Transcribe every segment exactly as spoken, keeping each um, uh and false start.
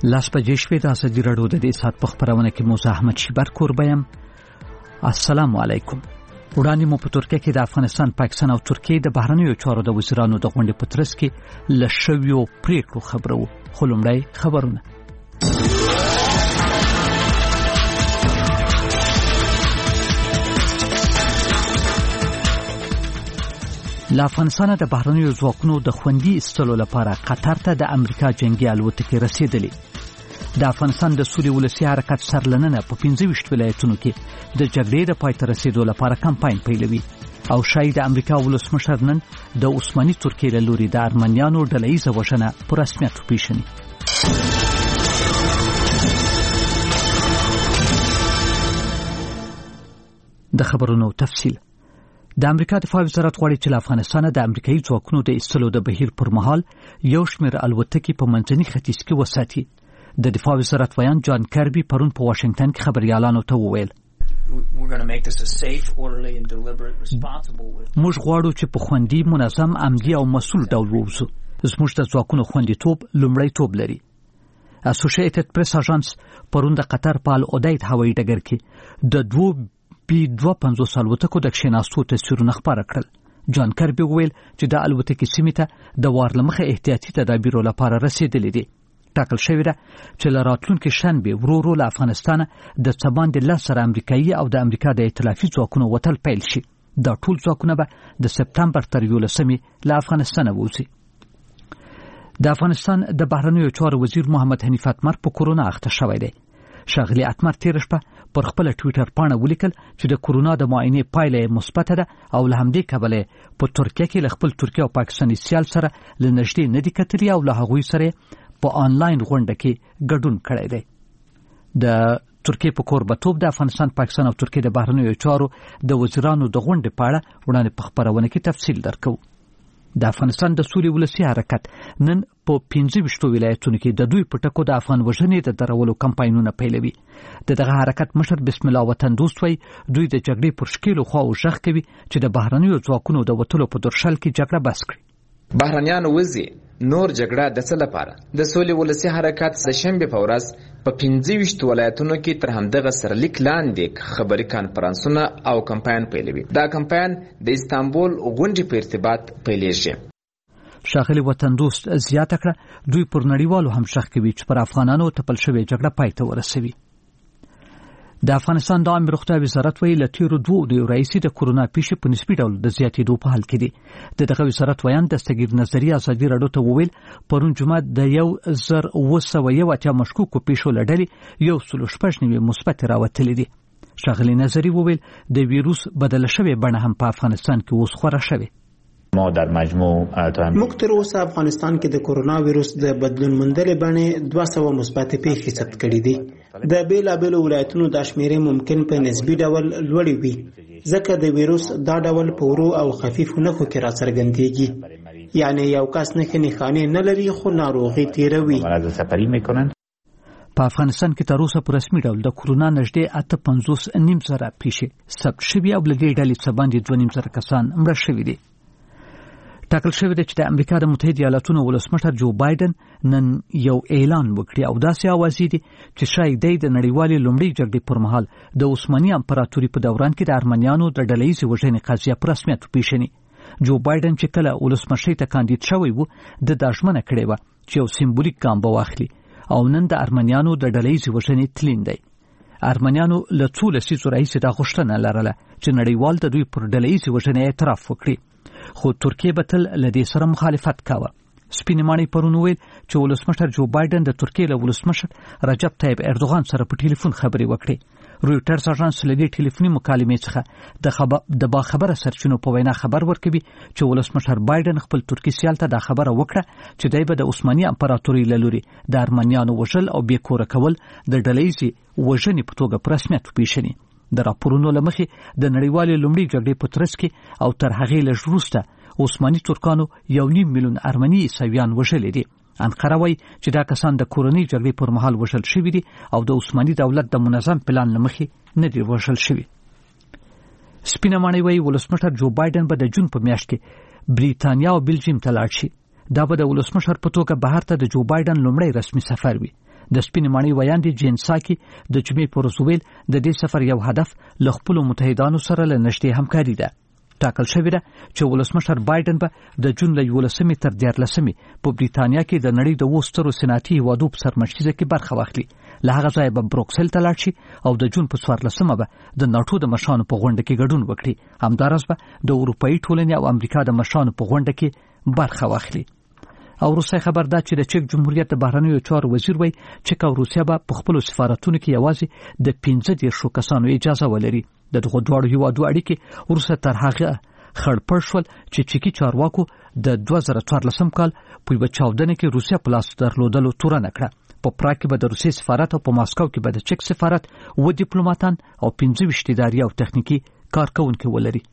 لاس بجې شوې د ازادي راډیو د دې ساعت په خپرونه کې موسی احمد شیبر کوربه یم. السلام علیکم. وړاندې مو په ترکیه کې د افغانستان، پاکستان او ترکیه د بهرنیو چارو د وزیرانو د غونډې په ترڅ کې له شویو پریکړو خبرو. خو لومړی خبرونه. له افغانستانه د بهرنیو ځواکونو د خوندي ایستلو لپاره قطر ته د امریکا جنگي الوتکې رسیدلې. د افغانستان د سولې ولسي حرکت سرلننه په پنځه ویشت ولایتونو کې د جګړې د پای ته رسیدو لپاره کمپاین پیلوي او شاید د امریکا ولسمشر نن د عثماني ترکیې له لوري د ارمنیانو ډلهییزه وژنه په رسمیت وپېژني. د خبرونو تفصیل. د امریکا دفاع وزارت غواړي چې له افغانستانه د امریکایي ځواکونو د ایستلو د بهیر پر مهال یو شمېر الوتکې په منځني ختیځ کې وساتي. د دفاع وزارت ویان جان کربي پرون په واشنگټن کې خبريالانو ته وویل موږ غواړو چې په خوندي، منظم، عملي او مسؤل ډول ووځو. زموږ د ځواکونو خوندیتوب لومړیتوب لري. اسوسییټډ پریس اژانس پرون د قطر په العدید هوایي ډګر کې د دوه بي دوه پنځوس الوتکو د کښېناستو تصویرونه خپاره کړل. جان کربي وویل چې د الوتکې سیمې ته د وار له مخې احتیاطي تدابیرو لپاره رسېدلې دي. ټاکل شوې ده چې له راتلونکي شنبې ورو ورو له افغانستانه د څه باندې لس زره امریکایي او د امریکا د ائتلافي ځواکونو وتل پیل شي. دا ټول ځواکونه به د سپتمبر تر یولسمې له افغانستانه ووځي. د افغانستان د بهرنیو چارو وزیر محمد حنیف اتمر په کورونا اخته شوی دی. ښاغلي اتمر تېره شپه پر خپل ټویټر پاڼه ولیکل چې د کورونا د معاینې پایله مثبت ده او له همدې کبله په ترکیه کې له خپل ترکیه او پاکستاني سیال سره له نږدې نه دي کتلي او له هغوی سره په آنلاین غونډه کې ګډون کړی دی. د ترکیه په کوربتوب د افغانستان، پاکستان او ترکیه د بهرنیو چارو د وزیرانو د غونډې په اړه وړاندې په خبرونه کې تفصیل درکو. د افغانستان د سولې ولسي حرکت نن په پنځه ویشت ولایتونو کې د دوی په ټکو د افغان وژنې د درولو کمپاینونه پیلوي. د دغه حرکت مشر بسم الله وطن دوست وایي دوی د جګړې پر شکیلو خواو غږ کوي چې د بهرنیو ځواکونو د وتلو په درشل کې جګړه بس کړي. بهرنیان وځي نور جګړه د څه لپاره؟ د سولې ولسي حرکت د شنبې په ورځ په پنځه ویشت ولایتونو کې تر همدغه سرلیک لاندې خبري کانفرنسونه او کمپاین پیلوي. دا کمپاین د استانبول غونډې په ارتباط پیلېږي. ښاغلي وطن دوست زیاته کړه دوی پر نړیوالو هم غږ کوي چې پر افغانانو تپل شوې جګړه پای ته ورسوي. د افغانستان د عامه روغتیا وزارت ویلي له تیرو دوو اونیو راهیسې د کورونا پیښې په نسبي ډول د زیاتېدو په حال کې دي. د دغه وزارت ویان دستګیر نظري ازادي راډیو ته وویل پرون جمعه د یو زر اوه سوه یو اتیا مشکوکو پیښو له ډلې یو سلو شپږ نوي مثبت راوتلي دي. ښاغلي نظري وویل د ویروس بدله شوې بڼه هم په افغانستان کې اوس خوره شوې. ما در مجموع موږ تر اوسه افغانستان کې د کورونا ویروس د بدلون موندلې بڼې دوه سوه مثبت پیښې ثبت کړي دي. د بیلابیلو ولایتونو دا شمیرې ممکن په نسبي ډول لوړې وي ځکه د ویروس دا ډول په ورو او خفیفو نښو کې راڅرګندېږي. یعنی یو کس نښې نښانې نه لري خو ناروغي تېروي. په افغانستان کې تر اوسه په رسمي ډول د کورونا نږدې اته پنځوس نیم زره پیښې ثبت شوي او له دې ډلې څه باندې دوه نیم زره کسان مړه شوي دي. ټاکل شوی دی چې د امریکا د متحده ایالاتونو ولسمشر جو بایدن نن یو اعلان وکړي او داسې اوازې دي چې شاید دی د نړیوالې لومړۍ جګړې پر مهال د عثماني امپراتوري په دوران کې د ارمنیانو د ډلهییزې وژنې قضیه په رسمیت وپېژني. جو بایدن چې کله ولسمشرۍ ته کاندید شوی و د دا ژمنه کړې وه چې یو سمبولیک ګام به واخلي او نن د ارمنیانو د ډلهییزې وژنې تلین دی. ارمنیانو له څو لسیزو راهیسې دا غوښتنه لرله چې نړیوال د دوی پر ډلهییزې وژنې اعتراف وکړي، خو ترکیه به تل له دې سره مخالفت کاوه. سپینې ماڼۍ پرون وویل چې ولسمشر جو بایدن د ترکیې له ولسمشر رجب طیب اردوغان سره په ټلیفون خبرې وکړې. رویټرز اژانس له دې ټلیفوني مکالمې څخه د خبر د باخبره سرچینو په وینا خبر ورکوي چې ولسمشر بایدن خپل ترکي سیال ته دا خبره وکړه چې دی به د عثماني امپراتورۍ له لوري د ارمنیانو وژل او بې کوره کول د ډلهییزې وژنې په توګه په رسمیت وپېژني. د راپورونو له مخې د نړیوالې لومړۍ جګړې په ترڅ کې او تر هغې لږ وروسته عثماني ترکانو یو نیم میلیون ارمني عیسویان وژلي دي. انقره وایي چې دا کسان د کورنۍ جګړې پر مهال وژل شوي دي او د عثماني دولت د منظم پلان له مخې نه دي وژل شوي. سپینه ماڼۍ وایي ولسمشر جو بایدن به د جون په میاشت کې بریتانیا او بلجیم ته لاړ شي. دا به د ولسمشر په توګه بهر ته د جو بایدن لومړی رسمي سفر وي. د سپینې ماڼۍ ویاندې جین ساکي د جمعې پر ورځ ویل د دې سفر یو هدف له خپلو متحدانو سره له نږدې همکاري ده. ټاکل شوې ده چې ولسمشر بایدن به د جون له یولسمې تر دیارلسمې په بریتانیا کې د نړۍ د اوو سترو صنعتي هیوادو په سرمشریزه کې برخه واخلي. له هغه ځایه به بروکسل ته لاړ شي او د جون په څوارلسمه به د ناټو د مشرانو په غونډه کې ګډون وکړي. همداراز به د اروپایي ټولنې او امریکا د مشرانو په غونډه کې برخه واخلي. او روسي خبر ده چې د چک جمهوریت د بهرنیو چارو وزیر وایي چې کا روسیا به په خپل سفارتونو کې یوازې د پنځه دیرشو کسانو اجازه ولري. د دغه دواړو هیوادو اړیکې وروسته تر هغه خړپړ شول چې چکی چارواکو د دوه زره څوارلسم کال په یوه چاودنه کې روسیا په لاس درلودلو تورنه کړه. په پراګ کې به د روسي سفارت او په ماسکو کې به د چک سفارت و ډیپلوماټان او پنځه ویشت اداري او تخنیکی کارکونکي ولري.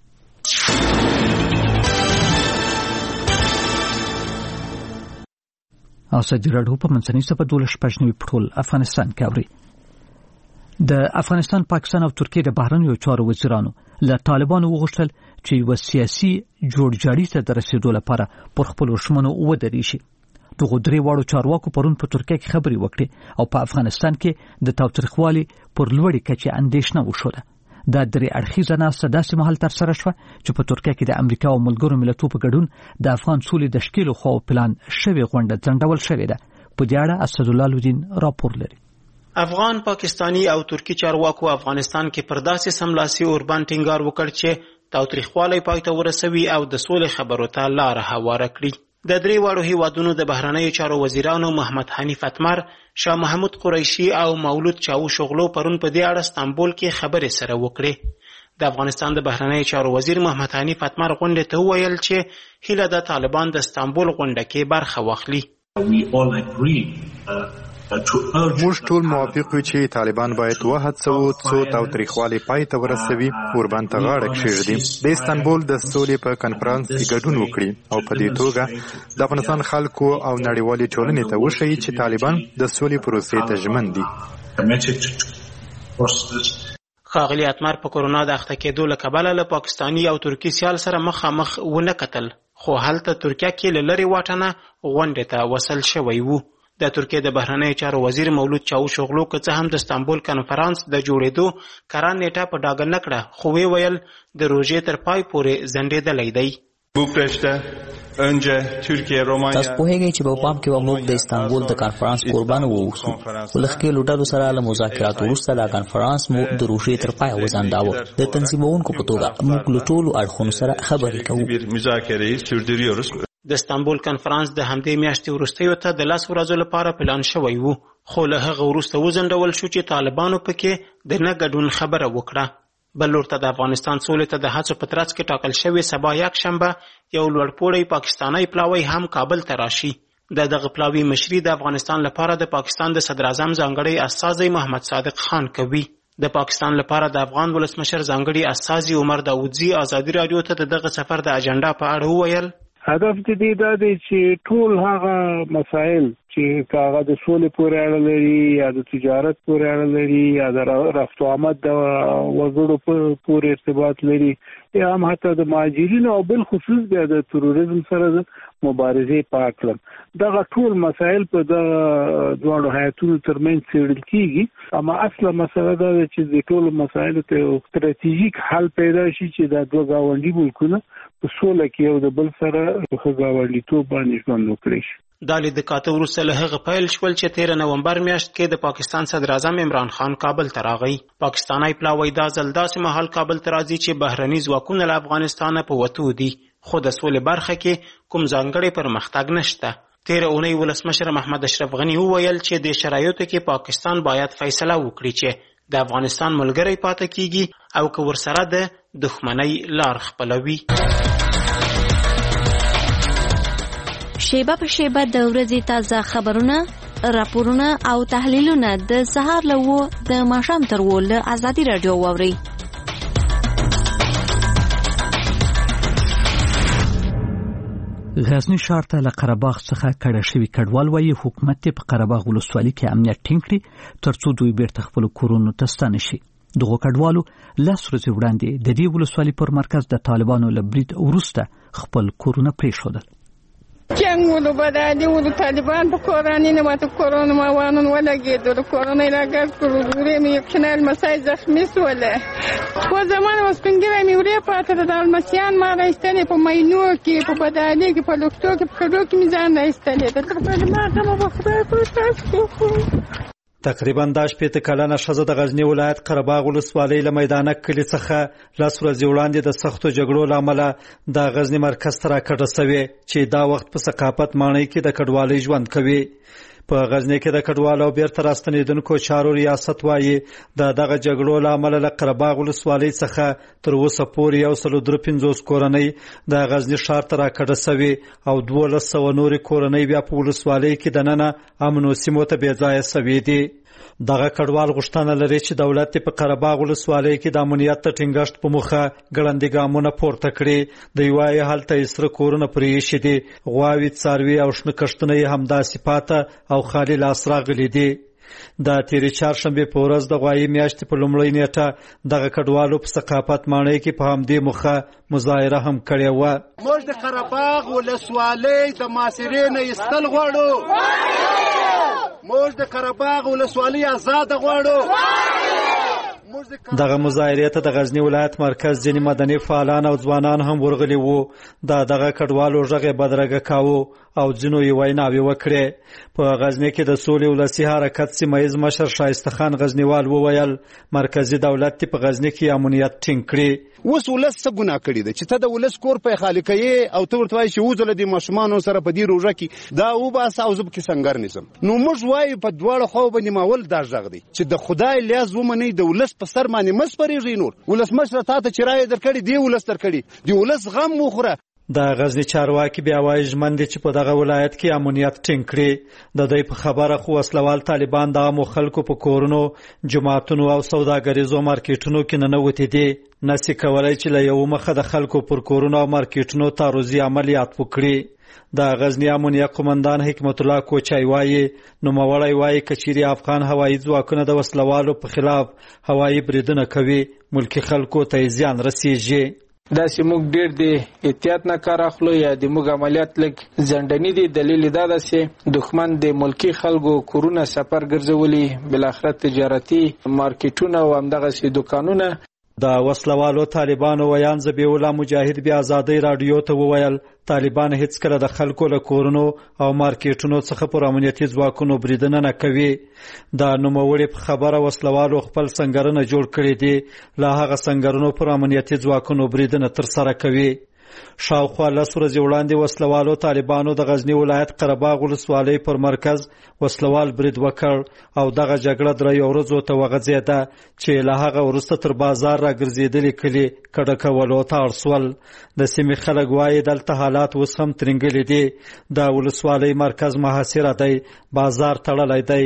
او سجی راډیو په منځنۍ سپه دولس پښنوي پټول افغانستان کې اوري. د افغانستان، پاکستان او ترکیه د بهرنیو چارو وزیرانو له طالبانو وغوښتل چې یو سیاسي جوړجاړي ته د رسیدو لپاره پر خپل ژمنو ودرېږي شي. دغه درې واړو چارواکو پرون په ترکیه کې خبرې وکړې او په افغانستان کې د تاوتریخوالي پر لوړې کچې اندېښنه وشوله. دا درې اړخیزه ناسته داسې مهال ترسره شوه چې په ترکیه کې د امریکا او ملګرو ملتونو په ګډون د افغان سولې د شکیلو خو پلان شوی غونډه ځنډول شوې ده. په دې اړه اسدالله لودین راپور لري. افغان، پاکستانی او ترکی چارواکو افغانستان کې پر داسې سملاسي اوربان ټینګار وکړ چې تاوتریخوالی پای ته ورسوي او د سولې خبرو ته لاره هواره کړي. د درې واړو هیوادونو د بهرنیو چارو وزیرانو محمد حنیف اتمر، شاه محمود قریشي او مولود چاوش اوغلو پرون په دې اړه استانبول کې خبرې سره وکړې. د افغانستان د بهرنیو چارو وزیر محمد حنیف اتمر غونډې ته وویل چې هیله د طالبان د استانبول غونډه کې برخه واخلي. موږ ټول موافق یو چې طالبان باید وهڅوي څو تاوتریخوالی پای ته ورسوي، اوربان ته غاړه کېږدي، د استانبول د سولې په کنفرانس کې ګډون وکړي او په دې توګه د افغانستان خلکو او نړیوالې ټولنې ته وښيي چې طالبان د سولې پروسې ته ژمن دي. ښاغلي اتمر په کورونا د اخته کېدو له کبله له پاکستاني او ترکي سیال سره مخامخ ونه کتل، خو هلته ترکیه کې له لرې واټنه غونډې ته وصل شوی وو. د ترکیه د بهرنیو چارو وزیر مولود چاوش اوغلو که څه هم د استانبول کنفرانس د جوړېدو قرار نیټه په ډاګه نه کړه، خو وی ویل د روژې تر پای پورې ځنډېدلی دی. تاسو پوهیږئ چې په پام کې به موږ د استانبول د کنفرانس قربان ووسو، خو له ښکېلو ډلو سره له مذاکراتو وروسته دا کنفرانس مو د روژې تر پایه وځنډاوه. د تنظیموونکو په توګه موږ له ټولو اړخونو سره خبرې کوو. د استانبول کنفرانس د همدې میاشتې وروستیو ته د لس ورځو لپاره پلان شوی وو، خو له هغه وروسته وځنډول شو چې طالبانو پکې د نه ګډون خبره وکړه. بل لور ته د افغانستان سولې ته د هڅو په ترڅ کې ټاکل شوې سبا یکشنبه یو لوړپوړی پاکستانی پلاوی هم کابل ته راشي. د دغه پلاوی مشري د افغانستان لپاره د پاکستان د صدر اعظم ځانګړی استازی محمد صادق خان کوي. د پاکستان لپاره د افغان ولسمشر ځانګړي استازي عمر داودزي ازادي راډیو ته د دغه سفر د اجنډا په اړه وویل. هدف دې دا دی چې ټول هغه مسائل چې هغه د سولې پورې اړه لري یا د تجارت پورې اړه لري یا د رفت و آمد د وګړو پورې ارتباط لري یا هم حتی د مهاجرینو او بالخصوص بیا د تروریزم سره د مبارزې په اړه دغه ټول مسائل په دغه دواړو هیاتونو ترمنځ څېړل کېږي. اما اصله مسله دا ده چې د ټولو مسایلو ته یو ستراتیژیک حل پیدا شي چې دا دوه ګاونډي ملکونه په سوله کې یو د بل سره په ګاونډیتوب باندې ژوند وکړي. دا لید کاته وروسته له هغه پیل شول چې تیره نومبر میاشت کې د پاکستان صدر اعظم عمران خان کابل ته راغی. پاکستاني پلاوی دا ځل داسې مهال کابل ته راځي چې بهرني ځواکونه له افغانستانه په وتو دي، خو د سولې برخه کې کوم ځانګړی پرمختګ نشته. تیره اونۍ ولسمشر محمد اشرف غنی وویل چې د شرایطو کې پاکستان باید فیصله وکړي چې د افغانستان ملګری پاتې کیږي او که ورسره د دښمنۍ لار خپلوي. شیبه په شیبه د ورځې تازه خبرونه، راپورونه او تحلیلونه د سهار له اوو د ماښام تر اوو له ازادي راډیو واورئ. غزنی ښار ته له قرهباغ څخه کډه شوي کډوال وایي حکومت یې په قرهباغ ولسوالۍ کې امنیت ټینګ کړي تر څو دوی بیرته خپلو کورونو ته ستانه شي. دغو کډوالو لس ورځې وړاندې د دې ولسوالۍ پر مرکز د طالبانو له برید وروسته خپل کورونه پرېښودل. جنگ و ولو بدالي ولو طالبان بكوراني نمات كورونا ما وانون ولا جيدو كورونا لا قال كوروري مي يكشنا المساي زخميس ولا وزمان وسپنګره مې ورې پاتې د المسيان ما راستنې په ماینو کې په بدالي کې په لوکتو کې په کډو کې مې ځان راستنې ته په ما ته مو خدای په تاسو. تقریبا د شپږ کلنه ښځه د غزنی ولایت قرهباغ ولسوالۍ له میدانه کلي څخه لاس ورځې وړاندې د سختو جګړو له امله د غزنی مرکز ته راکډه شوې چې دا وخت په ثقافت ماڼۍ کې د کډوالۍ ژوند کوي. په غزنی کې د کډوالو او بیرته راستنېدونکو چارو ریاست وایي د دغه جګړو له امله له قرهباغ ولسوالۍ څخه تر اوسه پورې یو سل درې پنځوس کورنۍ د غزنی ښار ته راکډه شوې او دولس سوه نورې کورنۍ بیا په ولسوالۍ کې دننه امنو سیمو ته بې ځایه شوې دي. دغه کډوال غوښتنه لري چې دولت په قرهباغ ولسوالۍ کې د امنیت د ټینګښت په موخه ګړندي ګامونه پورته کړي. دوی وایي هلته یې سره کورونه پرې ایښي دي، غواوې، څاروي او شنه کښتونه یې همداسې پاته او خالي لاس راغلي دي. د تیرې چهارشنبې په ورځ د غوایي میاشتې په لومړۍ نیټه دغه کډوالو په ثقافت ماڼۍ کې په همدې موخه مظاهره هم کړې وه. موږ د قرهباغ ولسوالۍ د محاصرې نه ایستل غواړو. موږ د قرهباغ ولسوالۍ آزاده غواړو. دغه مظاهرې ته د غزنی ولایت مرکز ځینې مدني فعالان او ځوانان هم ورغلي وو. د دغه کډوالو غږ یې بدرګه کاوه او ځینو یې ویناوې وکړې. په غزنی کې د سولې ولسي حرکت سیمه ییز مشر شایسته خان غزنیوال وویل مرکزي دولت په غزنی کې امنیت ټینګ کړي. اوس ولس څه ګناه کړې ده چې ته د ولس کور په خالي کوې او ته ورته وایې چې وځله د ماشومانو سره په دې روژه کې دا وباسه او زه پکې سنګر نیسم. نو موږ وایو په دواړو خواو باندې ماول دا غږ دی چې د خدای لیاز ومنئ، د ولس په سر باندې مه سپرېږئ. نور ولسمشره تا ته چې رایې درکړې دې ولس درکړي، د ولس غم وخوره. د غزنی چارواکي بیا وایي ژمن دي چې په دغه ولایت کې امنیت ټینګ کړي. د دوی په خبره خو وسلوال طالبان د عامو خلکو په کورونو، جوماتونو او سوداګریزو مارکیټونو کې ننوتي دي. نسي کولای چې له یو مخه د خلکو پر کورونو او مارکیټونو تعرضي عملیات وکړي. د غزنی امنیه قومندان حکمت الله کوچای وایي نوموړی وایي کچيري افغان هوایي ځواکونه د وسلوالو په خلاف هوایي بریدونه کوي، ملکی خلکو ته زیان رسیږي. دا چې موږ ډېر د احتیاط نه کار اخلو یا د موږ عملیات لږ ځنډني دي. دلیل دا ده چې دښمن د ملکی خلکو کورونه سفر ګرځولي، بلاخره تجارتي مارکیټونه او همدغسې دوکانونه. د وسلوالو طالبانو ویان زبیح الله مجاهد بیا ازادۍ راډیو ته وویل طالبان هیڅکله د خلکو له کورونو او مارکیټونو څخه پر امنیتي ځواکونو بریدنه نه کوي. د نوموړي په خبره وسلوالو خپل سنګرونه جوړ کړي دي، له هغه سنګرونو پر امنیتي ځواکونو بریدنه ترسره کوي. شاوخوا لس ورځې وړاندې وسلوالو طالبانو د غزنی ولایت قرهباغ ولسوالۍ پر مرکز وسلوال برید وکړ او دغه جګړه دریو ورځو ته وغځېده چې له هغه وروسته تر بازار راګرځېدلي کلي کډه کولو ته اړ شول. د سیمې خلک وایي دلته حالات اوس هم ترنګلي دي. د ولسوالۍ مرکز محاصره دی، بازار تړلی دی.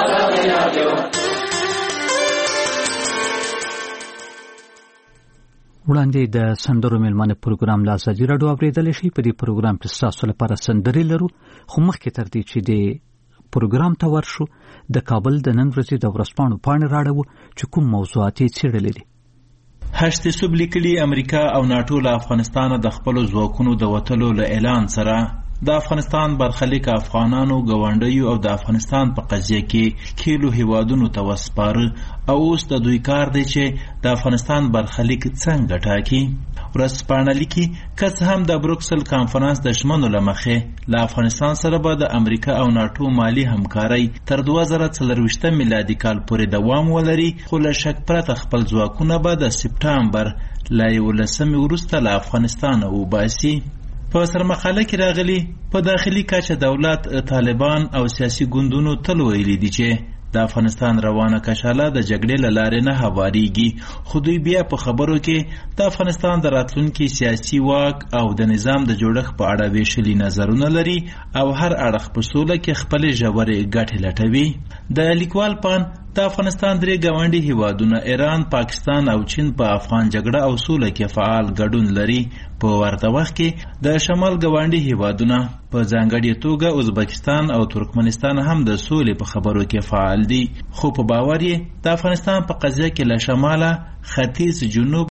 وړاندې د سندرو میلمانه پروګرام لا ازادي راډیو اوریدل شي. په دې پروګرام کې تاسو لپاره سندرې لرو، خو مخکې تر دې چې د پروګرام ته ورشو د کابل د نن ورځې د ورځپاڼو پاڼې راړو چې کوم موضوعات یې څېړلې دي. هشت صوب لیکلي امریکا او ناټو له افغانستانه د خپلو ځواکونو د وتلو له اعلان سره د افغانستان برخلیک افغانانو ګاونډیو او د افغانستان په قضیه کې کیلو هیوادونو ته وسپاره او اوس د دوی کار دی چې د افغانستان برخلیک څنګه ټاکي. ورځپاڼه لیکي که څه هم د بروکسل کانفرنس د ژمنو له مخې له افغانستان سره به د امریکا او ناټو مالي همکارۍ تر دوه زره څلرویشتم میلادي کال پورې دوام ولري، خو له شک پرته خپل ځواکونه به د سپټامبر له یولسمې وروسته له افغانستانه وباسي. په سرمقاله کې راغلي په داخلي کچه دولت، طالبان او سیاسي ګوندونو تل ویلي دي چې د افغانستان روانه کشاله د جګړې له لارې نه هواریږي، خو دوی بیا په خبرو کې د افغانستان د راتلونکي سیاسي واک او د نظام د جوړښت په اړه ویشلي نظرونه لري او هر اړخ په سوله کې خپلې ژورې ګټې لټوي. د لیکوال پان د افغانستان درې ګاونډي هیوادونه ایران، پاکستان او چین په افغان جګړه او سوله کې فعال ګډون لري. په ورته وخت کې د شمال ګاونډي هیوادونه په ځانګړې توګه ازبکستان او ترکمنستان هم د سولې په خبرو کې فعال دي، خو په باور یې د افغانستان په قضیه کې له شماله ختیځ، جنوب